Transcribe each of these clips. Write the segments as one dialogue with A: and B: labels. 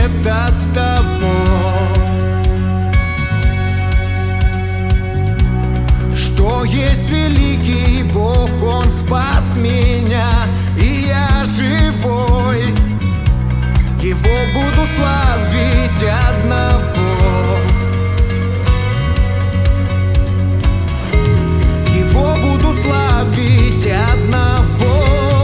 A: ликует от того, что есть великий Бог, Он спас меня, и я живой. Его буду славить одного, Его буду славить одного.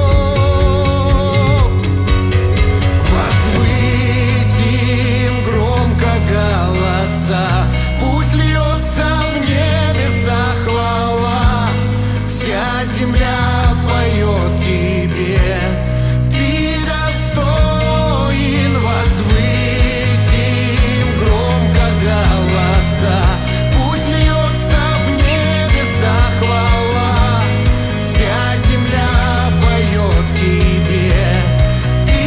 A: Возвысим громко голоса, пусть льется в небесах хвала. Вся земля поет Тебе, Ты достоин. Возвысим громко голоса, пусть льется в небесах хвала. Вся земля поет Тебе, Ты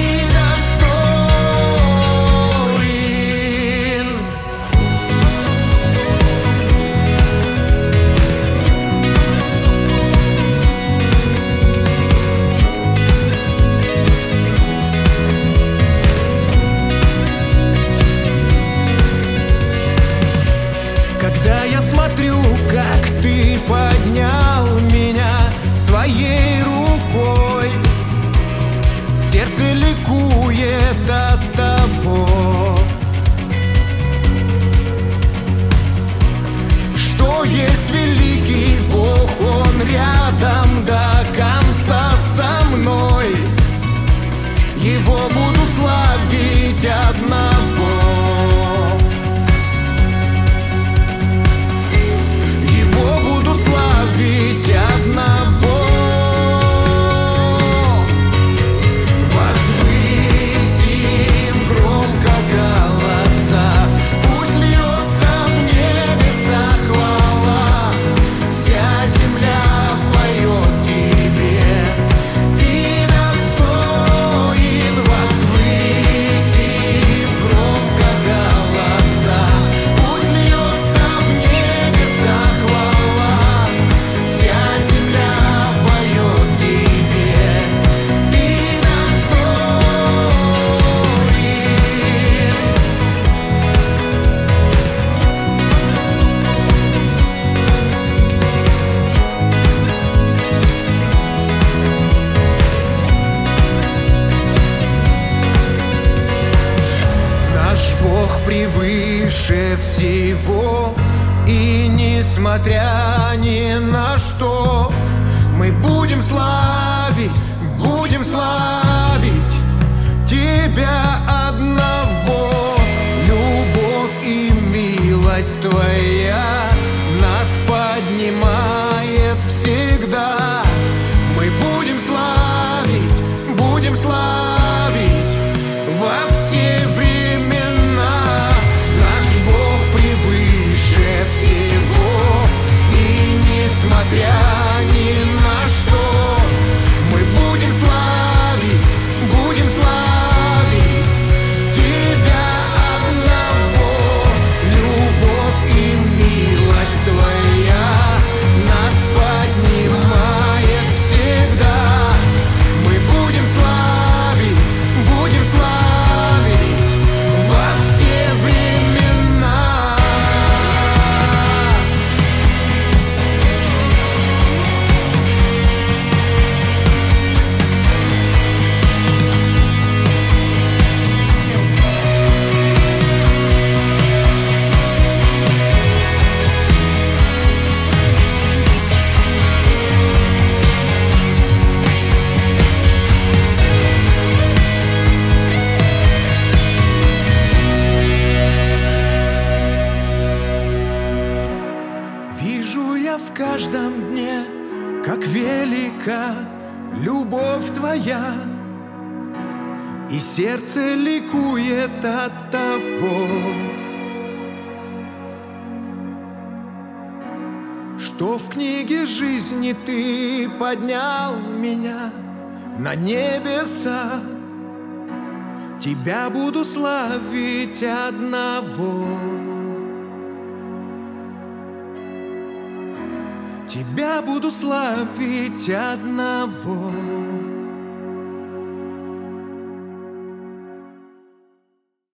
A: достоин. Когда я смотрю, как Ты поднял меня своей рукой, сердце ликует от того, что есть великий Бог, Он рядом до конца со мной. Его буду славить одного, Его буду славить одного. Возвысим громко голоса, пусть льется в небесах хвала. Вся земля поет Тебе, Ты достоин. Возвысим громко голоса, пусть льется в небесах хвала. Вся земля поет Тебе, Ты достоин. Наш Бог превыше всего, и несмотря ни на что, мы будем славить Тебя одного. Любовь и милость Твоя нас поднимает всегда. Мы будем славить во все времена. Наш Бог превыше всего, и несмотря ни на что, мы будем славить Тебя одного. Любовь и милость Твоя нас поднимает всегда. Мы будем славить во все времена. Вижу я в каждом дне, как велика любовь Твоя, и сердце ликует от того, что в книге жизни Ты поднял меня на небеса. Тебя буду славить одного, Тебя буду славить одного.